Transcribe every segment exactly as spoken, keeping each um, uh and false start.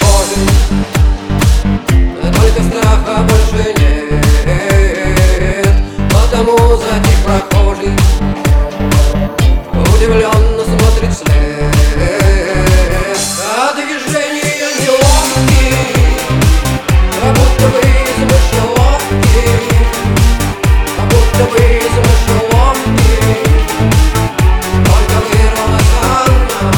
прохожий, только страха больше нет. Потому затих прохожий, удивленно смотрит вслед. А движения неловкие, как будто бы из мышеловки, как будто бы из мышеловки. Только вырвалась она,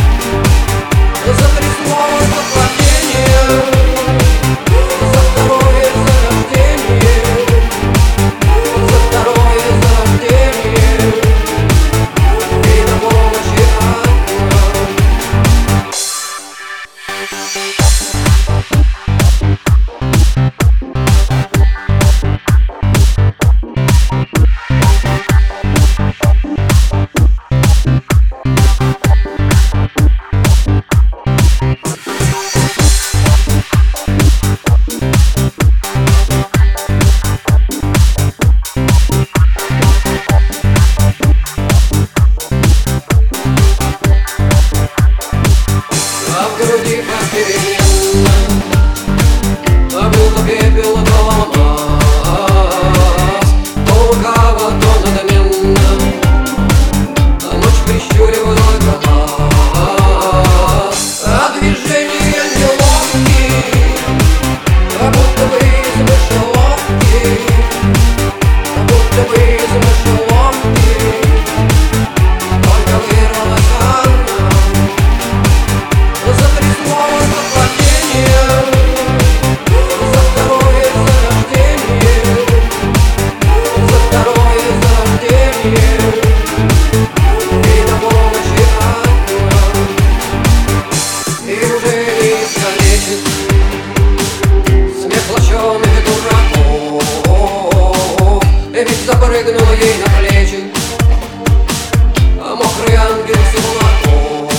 затрясло заплатение, за второе зарождение, за второе зарождение. И на помощи в груди попеременно, а будто пепел до нас. То лукаво, то надменно, а ночь прищуривает глаз. А движения неловкие, как будто бы из мышеловки, как будто бы из мышеловки. Только вырвалась она, затрясло заплатение, за второе зарождение, за второе зарождение. И на помощи одна, и уже не искалечит смех лощеных дураков. И ведь запрыгнула ей на плечи, а мокрый ангел с кулаков.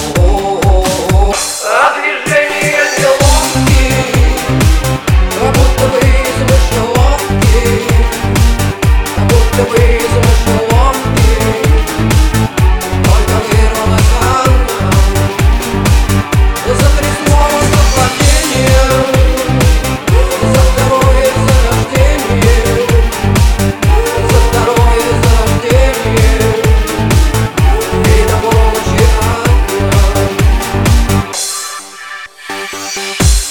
А движения неловкие, как будто бы из мышеловки, как будто бы из мышеловки. Только вырвалась она, затрясло заплатение, за второе зарождение, за второе зарождение. И на помощи одна.